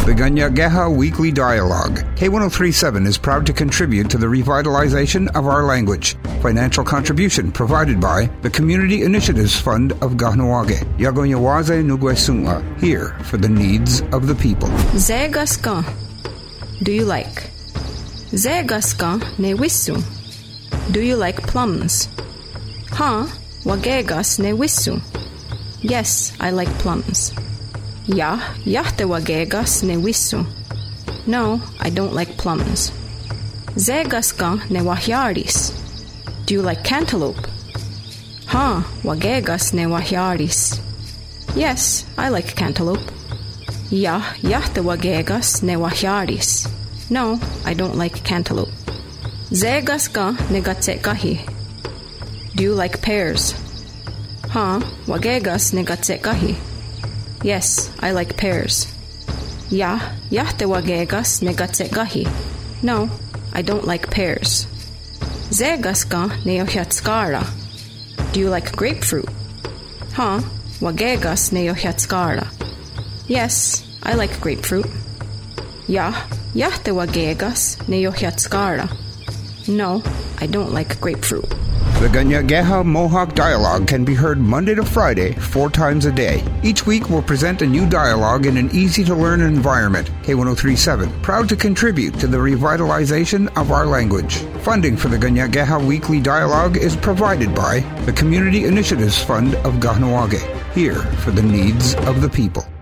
The Ganyageha Weekly Dialogue. K1037 is proud to contribute to the revitalization of our language. Financial contribution provided by the Community Initiatives Fund of Kahnawake. Yagonyawaze Nugwesunga, here for the needs of the people. Zegaskan. Do you like? Zegaskan ne wisu. Do you like plums? Wagegas ne wisu. Yes, I like plums. Yahte wagegas ne wisu. No, I don't like plums. Zegaskan ne wahyaris. Do you like cantaloupe? Wagegas ne wahyaris. Yes, I like cantaloupe. Yahte wagegas ne wahyaris. No, I don't like cantaloupe. Zegaskan ne gatsekahi. Do you like pears? Wagegas ne gatsekahi. Yes, I like pears. Yahte wagegas ne gatsekahi. No, I don't like pears. Zegaskan ne yohyatskara. Do you like grapefruit? Wagegas ne yohyatskara. Yes, I like grapefruit. Yahte wagegas ne yohyatskara. No, I don't like grapefruit. The Ganyageha Mohawk Dialogue can be heard Monday to Friday, 4 times a day. Each week we'll present a new dialogue in an easy-to-learn environment. K1037, proud to contribute to the revitalization of our language. Funding for the Ganyageha Weekly Dialogue is provided by the Community Initiatives Fund of Kahnawake, here for the needs of the people.